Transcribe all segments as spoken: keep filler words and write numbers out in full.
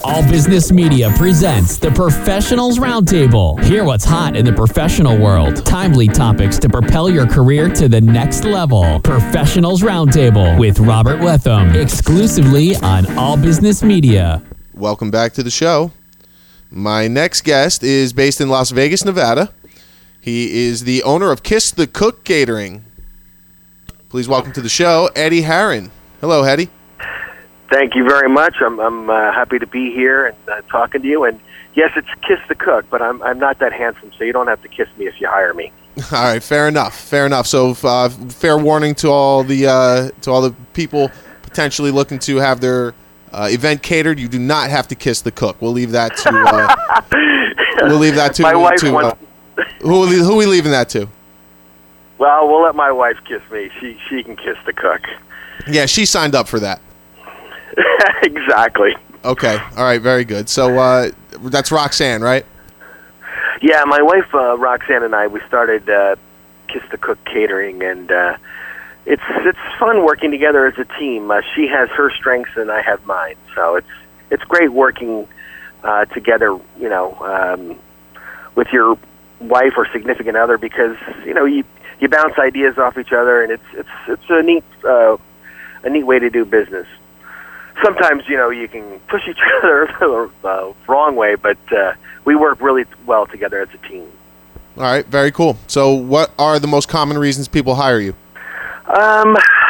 All Business Media presents the Professionals Roundtable. Hear what's hot in the professional world. Timely topics to propel your career to the next level. Professionals Roundtable with Robert Wetham, exclusively on All Business Media. Welcome back to the show. My next guest is based in Las Vegas, Nevada. He is the owner of Kiss the Cook Catering. Please welcome to the show, Eddie Herron. Hello, Eddie. Thank you very much. I'm I'm uh, happy to be here and uh, talking to you. And yes, it's Kiss the Cook, but I'm I'm not that handsome, so you don't have to kiss me if you hire me. All right, fair enough. Fair enough. So, uh, fair warning to all the uh, to all the people potentially looking to have their uh, event catered. You do not have to kiss the cook. We'll leave that to. Uh, we'll leave that to. My wife to, wants. Uh, who who are we leaving that to? Well, we'll let my wife kiss me. She she can kiss the cook. Yeah, she signed up for that. Exactly. Okay. All right. Very good. So uh, that's Roxanne, right? Yeah, my wife uh, Roxanne and I we started uh, Kiss the Cook Catering, and uh, it's it's fun working together as a team. Uh, she has her strengths and I have mine, so it's it's great working uh, together. You know, um, with your wife or significant other, because you know you you bounce ideas off each other, and it's it's it's a neat uh, a neat way to do business. Sometimes, you know, you can push each other the uh, wrong way, but uh, we work really well together as a team. All right, very cool. So what are the most common reasons people hire you? Um,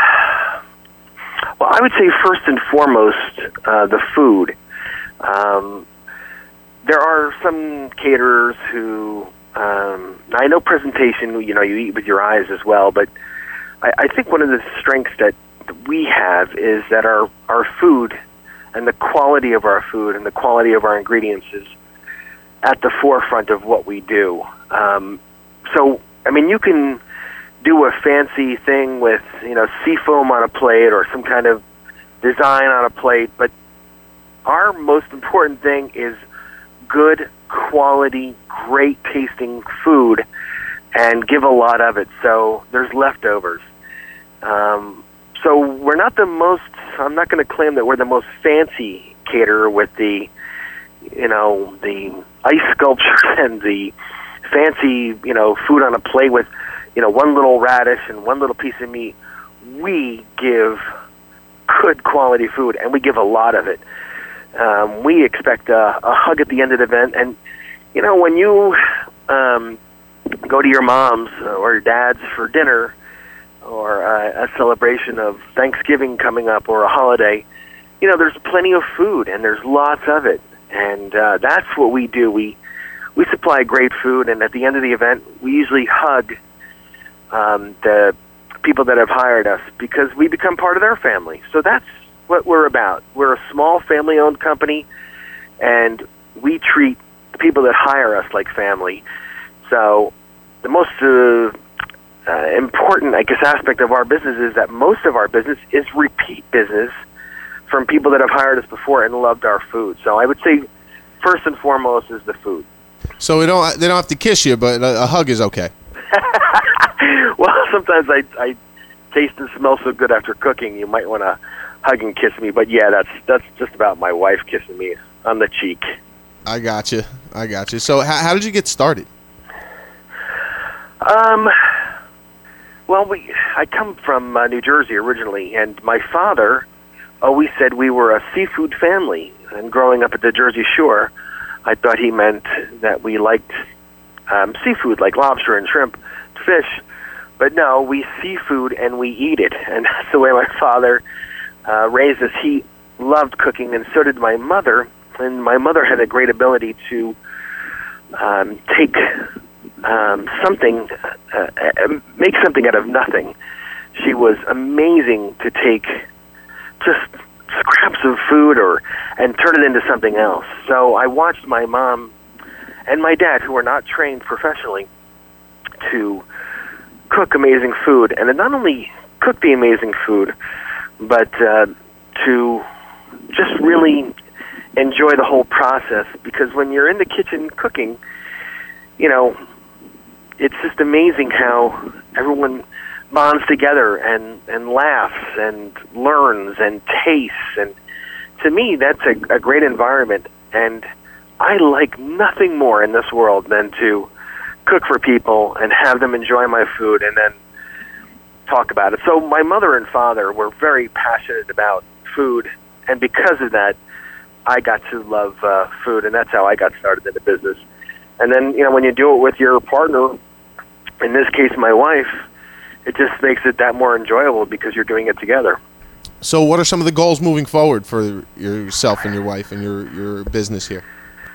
well, I would say first and foremost, uh, the food. Um, there are some caterers who, um, I know presentation, you know, you eat with your eyes as well, but I, I think one of the strengths that we have is that our, our food and the quality of our food and the quality of our ingredients is at the forefront of what we do. Um, so, I mean, you can do a fancy thing with, you know, seafoam on a plate or some kind of design on a plate, but our most important thing is good quality, great tasting food, and give a lot of it. So there's leftovers. Um, So we're not the most, I'm not going to claim that we're the most fancy caterer with the, you know, the ice sculptures and the fancy, you know, food on a plate with, you know, one little radish and one little piece of meat. We give good quality food, and we give a lot of it. Um, we expect a, a hug at the end of the event. And, you know, when you um, go to your mom's or your dad's for dinner, or uh, a celebration of Thanksgiving coming up or a holiday, you know, there's plenty of food and there's lots of it. And uh, that's what we do. We we supply great food, and at the end of the event, we usually hug um, the people that have hired us because we become part of their family. So that's what we're about. We're a small family-owned company, and we treat the people that hire us like family. So the most... Uh, Uh, important, I guess, aspect of our business is that most of our business is repeat business from people that have hired us before and loved our food. So I would say first and foremost is the food. So we don't they don't have to kiss you, but a, a hug is okay. Well, sometimes I, I taste and smell so good after cooking, you might want to hug and kiss me. But yeah, that's that's just about my wife kissing me on the cheek. I got you. I got you. So how, how did you get started? Um. Well, we I come from uh, New Jersey originally, and my father always said we were a seafood family. And growing up at the Jersey Shore, I thought he meant that we liked um, seafood, like lobster and shrimp, fish. But no, we seafood and we eat it, and that's the way my father uh, raised us. He loved cooking, and so did my mother. And my mother had a great ability to um, take... Um, something, uh, uh, make something out of nothing. She was amazing to take just scraps of food or and turn it into something else. So I watched my mom and my dad, who were not trained professionally, to cook amazing food, and to not only cook the amazing food, but uh, to just really enjoy the whole process. Because when you're in the kitchen cooking, you know, it's just amazing how everyone bonds together and, and laughs and learns and tastes. And to me, that's a, a great environment, and I like nothing more in this world than to cook for people and have them enjoy my food and then talk about it. So my mother and father were very passionate about food, and because of that, I got to love uh, food, and that's how I got started in the business. And then, you know, when you do it with your partner, in this case my wife, it just makes it that more enjoyable because you're doing it together. So what are some of the goals moving forward for yourself and your wife and your, your business here?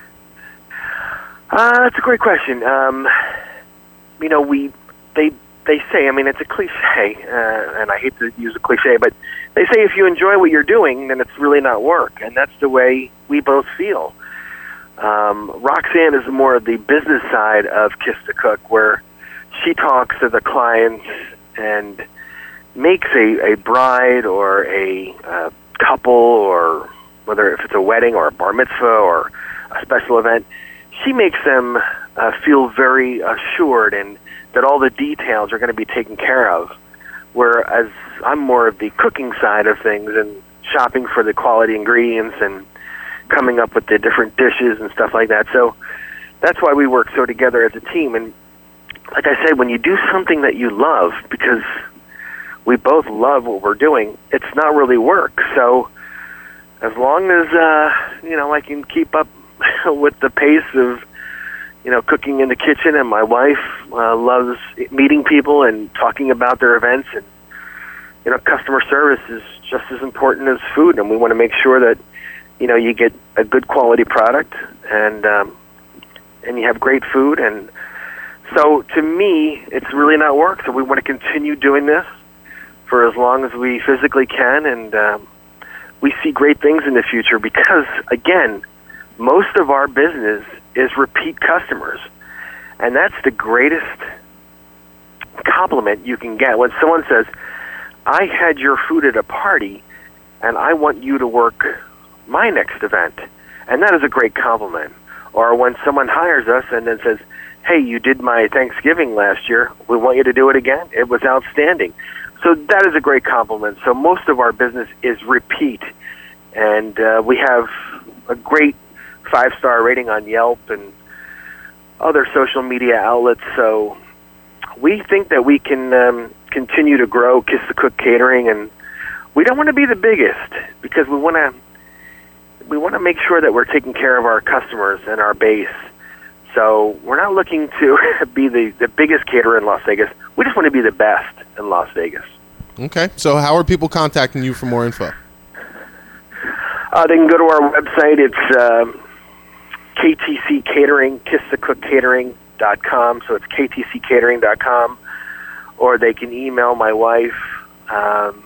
Uh, that's a great question. Um, you know, we they they say, I mean, it's a cliche, uh, and I hate to use a cliche, but they say if you enjoy what you're doing, then it's really not work, and that's the way we both feel. Um, Roxanne is more of the business side of Kiss to Cook, where she talks to the clients and makes a, a bride or a uh, couple, or whether if it's a wedding or a bar mitzvah or a special event, she makes them uh, feel very assured and that all the details are going to be taken care of, whereas I'm more of the cooking side of things and shopping for the quality ingredients and coming up with the different dishes and stuff like that. So that's why we work so together as a team. And like I said, when you do something that you love, because we both love what we're doing, it's not really work. So as long as, uh, you know, I can keep up with the pace of, you know, cooking in the kitchen, and my wife uh, loves meeting people and talking about their events, and, you know, customer service is just as important as food, and we want to make sure that, you know, you get a good quality product and um, and you have great food. And so to me, it's really not work. So we want to continue doing this for as long as we physically can, and um, we see great things in the future because, again, most of our business is repeat customers, and that's the greatest compliment you can get. When someone says, I had your food at a party, and I want you to work my next event, and that is a great compliment. Or when someone hires us and then says, hey, you did my Thanksgiving last year, we want you to do it again. It was outstanding. So that is a great compliment. So most of our business is repeat, and uh, we have a great five-star rating on Yelp and other social media outlets. So we think that we can um, continue to grow Kiss to Cook Catering, and we don't want to be the biggest because we want to we want to make sure that we're taking care of our customers and our base. So we're not looking to be the, the biggest caterer in Las Vegas. We just want to be the best in Las Vegas. Okay. So how are people contacting you for more info? Uh, they can go to our website. It's uh, K T C Catering, Kiss to Cook Catering dot com. So it's K T C Catering dot com. Or they can email my wife um,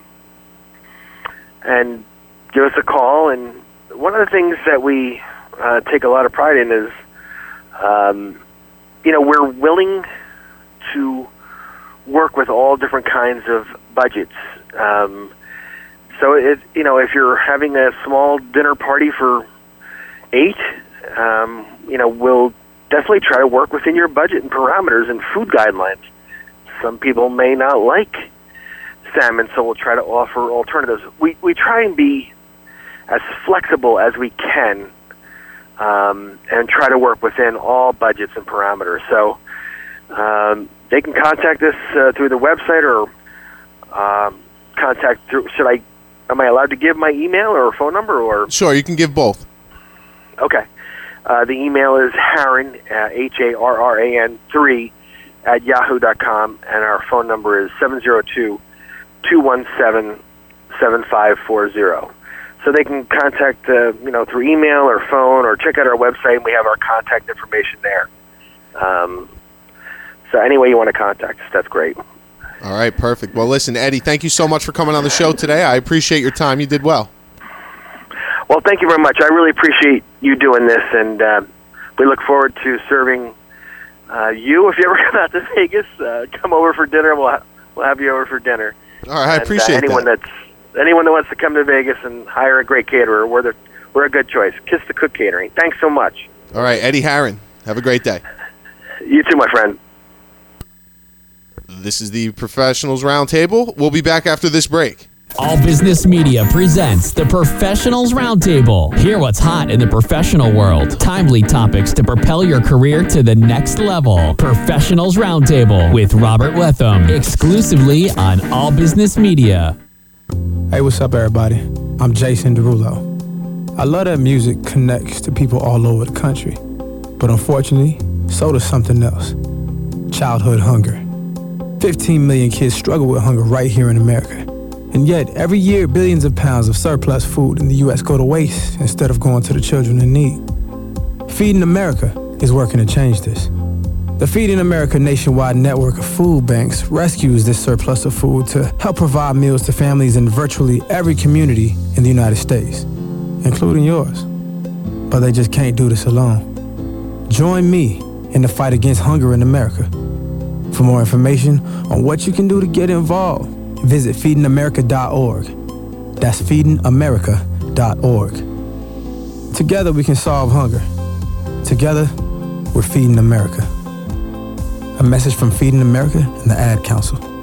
and give us a call. And one of the things that we uh, take a lot of pride in is, um, you know, we're willing to work with all different kinds of budgets. Um, so, it, you know, if you're having a small dinner party for eight, um, you know, we'll definitely try to work within your budget and parameters and food guidelines. Some people may not like salmon, so we'll try to offer alternatives. We we try and be as flexible as we can, um, and try to work within all budgets and parameters. So um, they can contact us uh, through the website, or um, contact through. Should I? Am I allowed to give my email or phone number? Or sure, you can give both. Okay. Uh, the email is Harran, uh, H A R R A N three at yahoo dot com, and our phone number is seven zero two, two one seven, seven five four zero. So they can contact, uh, you know, through email or phone, or check out our website, and we have our contact information there. Um, so any way you want to contact us, that's great. All right, perfect. Well, listen, Eddie, thank you so much for coming on the show today. I appreciate your time. You did well. Well, thank you very much. I really appreciate you doing this, and uh, we look forward to serving uh, you. If you ever come out to Vegas, uh, come over for dinner. We'll ha- we'll have you over for dinner. All right, I and, appreciate uh, anyone that. That's anyone that wants to come to Vegas and hire a great caterer, we're the, we're a good choice. Kiss to Cook Catering. Thanks so much. All right, Eddie Harran. Have a great day. You too, my friend. This is the Professionals Roundtable. We'll be back after this break. All Business Media presents the Professionals Roundtable. Hear what's hot in the professional world. Timely topics to propel your career to the next level. Professionals Roundtable with Robert Wetham. Exclusively on All Business Media. Hey, what's up, everybody? I'm Jason Derulo. I love that music connects to people all over the country. But unfortunately, so does something else. Childhood hunger. fifteen million kids struggle with hunger right here in America. And yet, every year, billions of pounds of surplus food in the U S go to waste instead of going to the children in need. Feeding America is working to change this. The Feeding America nationwide network of food banks rescues this surplus of food to help provide meals to families in virtually every community in the United States, including yours. But they just can't do this alone. Join me in the fight against hunger in America. For more information on what you can do to get involved, visit feeding america dot org. That's feeding america dot org. Together we can solve hunger. Together, we're Feeding America. A message from Feeding America and the Ad Council.